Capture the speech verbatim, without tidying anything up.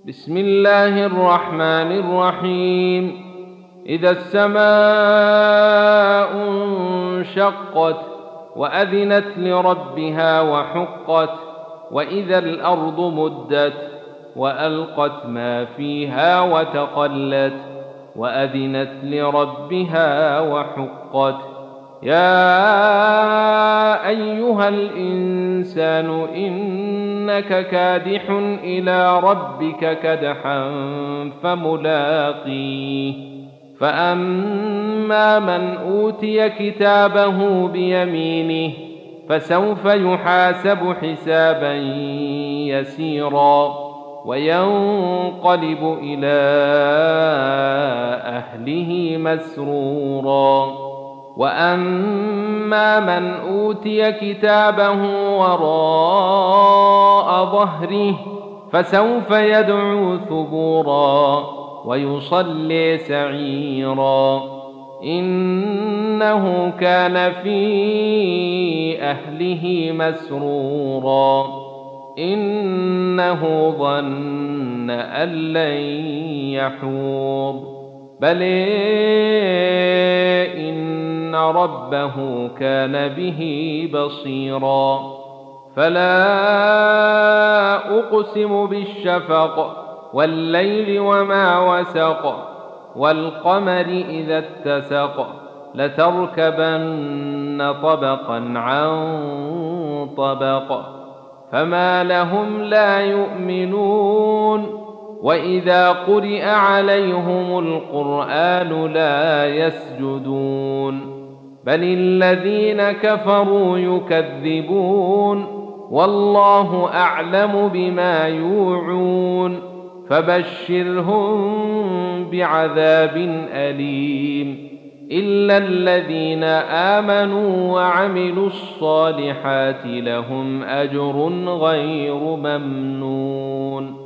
بسم الله الرحمن الرحيم. إذا السماء انشقت وأذنت لربها وحقت، وإذا الأرض مدت وألقت ما فيها وتخلت، وأذنت لربها وحقت. يا أيها الإنسان إنك كادح إلى ربك كدحا فملاقيه. فأما من أوتي كتابه بيمينه فسوف يحاسب حسابا يسيرا، وينقلب إلى أهله مسرورا. وأما من أوتي كتابه وراء ظهره فسوف يدعو ثبورا ويصلي سعيرا، إنه كان في أهله مسرورا، إنه ظن أن لن يحور. بل إن ربه كان به بصيرا. فلا أقسم بالشفق والليل وما وسق، والقمر إذا اتسق، لتركبن طبقا عن طبق، فما لهم لا يؤمنون. وإذا قرئ عليهم القرآن لا يسجدون، بل الذين كفروا يكذبون، والله أعلم بما يوعون. فبشرهم بعذاب أليم إلا الذين آمنوا وعملوا الصالحات لهم أجر غير ممنون.